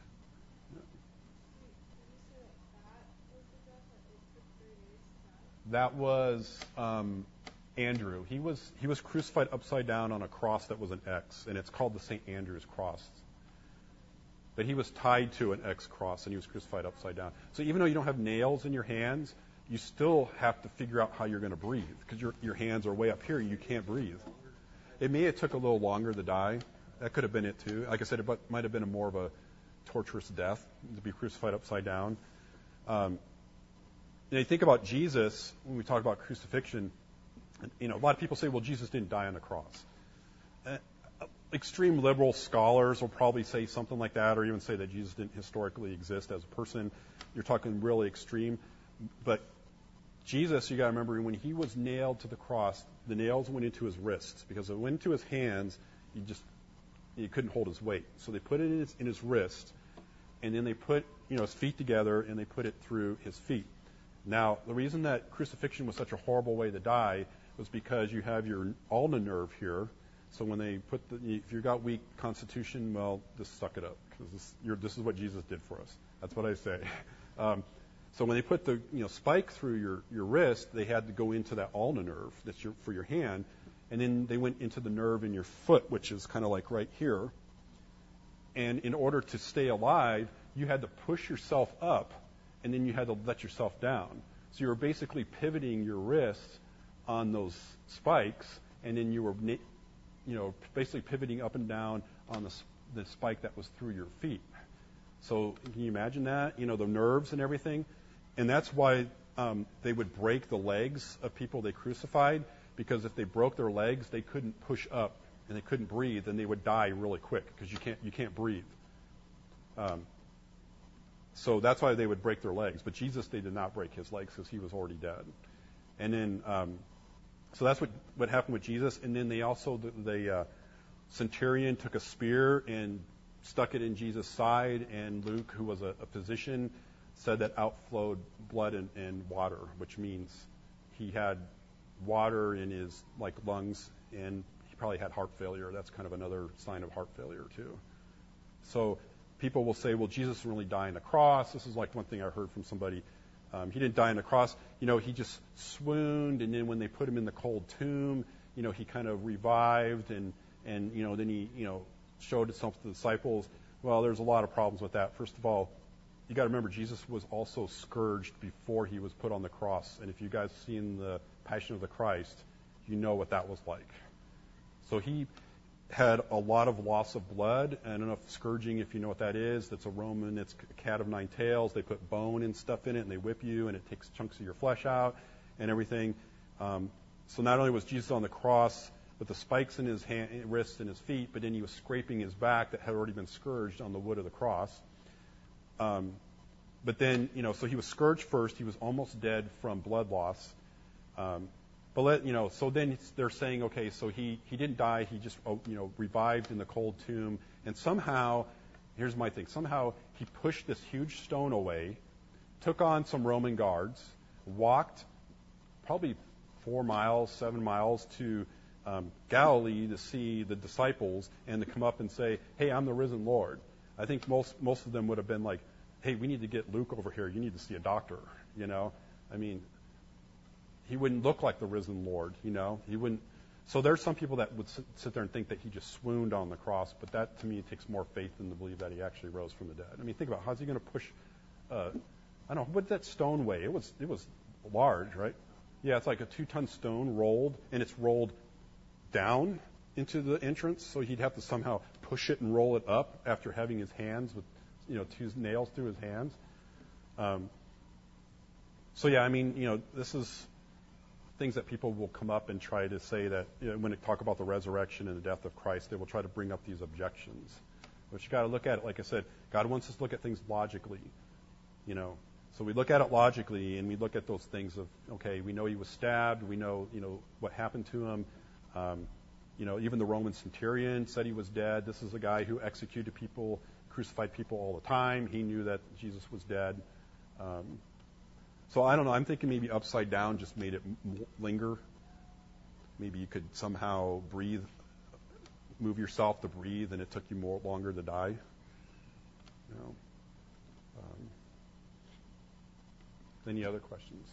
[SPEAKER 1] That was Andrew. He was crucified upside down on a cross that was an X, and it's called the St. Andrew's cross. But he was tied to an X cross, and he was crucified upside down. So even though you don't have nails in your hands, you still have to figure out how you're going to breathe, because your hands are way up here, you can't breathe. It may have took a little longer to die. That could have been it too. Like I said, it might have been more of a torturous death to be crucified upside down. You think about Jesus when we talk about crucifixion. A lot of people say, well, Jesus didn't die on the cross. Extreme liberal scholars will probably say something like that, or even say that Jesus didn't historically exist as a person. You're talking really extreme. But Jesus, you got to remember, when he was nailed to the cross, the nails went into his wrists, because it went into his hands. He couldn't hold his weight. So they put it in his wrist, and then they put his feet together, and they put it through his feet. Now, the reason that crucifixion was such a horrible way to die was because you have your ulnar nerve here. So when they if you got weak constitution, well, just suck it up, because this is what Jesus did for us. That's what I say. So when they put the spike through your wrist, they had to go into that ulnar nerve that's for your hand, and then they went into the nerve in your foot, which is kind of like right here. And in order to stay alive, you had to push yourself up, and then you had to let yourself down. So you were basically pivoting your wrists on those spikes, and then you were basically pivoting up and down on the spike that was through your feet. So can you imagine that? The nerves and everything. And that's why they would break the legs of people they crucified, because if they broke their legs, they couldn't push up and they couldn't breathe, and they would die really quick because you can't breathe. So that's why they would break their legs. But Jesus, they did not break his legs because he was already dead. And then, so that's what happened with Jesus. And then they also centurion took a spear and stuck it in Jesus' side, and Luke, who was a physician, said that outflowed blood and water, which means he had water in his lungs, and he probably had heart failure. That's kind of another sign of heart failure too. So people will say, well, Jesus didn't really die on the cross. This is one thing I heard from somebody. He didn't die on the cross. He just swooned, and then when they put him in the cold tomb, he kind of revived, and then he, showed himself to the disciples. Well, there's a lot of problems with that. First of all, you got to remember, Jesus was also scourged before he was put on the cross. And if you guys seen the Passion of the Christ, you know what that was like. So he had a lot of loss of blood. I don't know if scourging, if you know what that is. That's a Roman, it's a cat of nine tails. They put bone and stuff in it, and they whip you, and it takes chunks of your flesh out and everything. So not only was Jesus on the cross with the spikes in his wrists and his feet, but then he was scraping his back that had already been scourged on the wood of the cross. But then, so he was scourged first. He was almost dead from blood loss. So then they're saying, okay, so he didn't die. He just, revived in the cold tomb. And somehow, here's my thing, somehow he pushed this huge stone away, took on some Roman guards, walked probably 7 miles to Galilee to see the disciples and to come up and say, hey, I'm the risen Lord. I think most of them would have been like, hey, we need to get Luke over here. You need to see a doctor, I mean, he wouldn't look like the risen Lord, He wouldn't. So there's some people that would sit there and think that he just swooned on the cross, but that, to me, takes more faith than to believe that he actually rose from the dead. I mean, think about how's he going to push, I don't know, what did that stone weigh? It was large, right? Yeah, it's like a 2-ton stone rolled, and it's rolled down into the entrance, so he'd have to somehow push it and roll it up after having his hands with, 2 nails through his hands. So yeah, I mean, this is things that people will come up and try to say that, when they talk about the resurrection and the death of Christ, they will try to bring up these objections. But you got to look at it, like I said, God wants us to look at things logically, So we look at it logically, and we look at those things of, okay, we know he was stabbed, we know, what happened to him. Even the Roman centurion said he was dead. This is a guy who executed people, crucified people all the time. He knew that Jesus was dead. So I don't know. I'm thinking maybe upside down just made it linger. Maybe you could somehow move yourself to breathe, and it took you longer to die. Any other questions?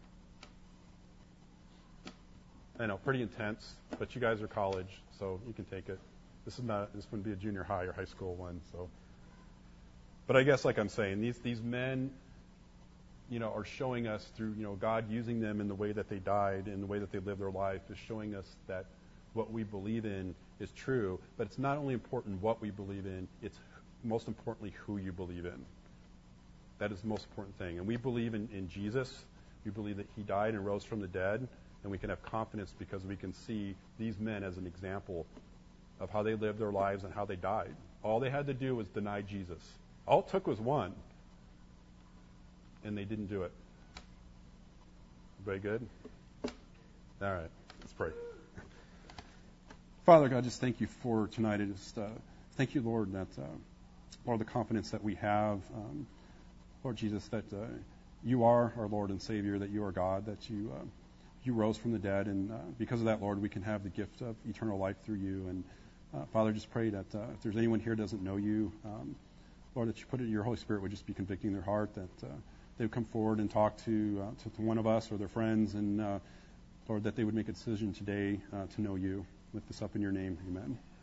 [SPEAKER 1] I know, pretty intense, but you guys are college, so you can take it. This wouldn't be a junior high or high school one, so. But I guess, like I'm saying, these men, are showing us through, God using them in the way that they died and the way that they lived their life is showing us that what we believe in is true. But it's not only important what we believe in, it's most importantly who you believe in. That is the most important thing. And we believe in Jesus. We believe that he died and rose from the dead. And we can have confidence because we can see these men as an example of how they lived their lives and how they died. All they had to do was deny Jesus. All it took was one. And they didn't do it. Everybody good? All right. Let's pray. Father God, just thank you for tonight. I just thank you, Lord, that Lord, the confidence that we have, Lord Jesus, that you are our Lord and Savior, that you are God, that you rose from the dead, and because of that, Lord, we can have the gift of eternal life through you. And Father, just pray that if there's anyone here who doesn't know you, Lord, that you put it, your Holy Spirit would just be convicting their heart, that they would come forward and talk to one of us or their friends, and Lord, that they would make a decision today to know you. Lift this up in your name. Amen.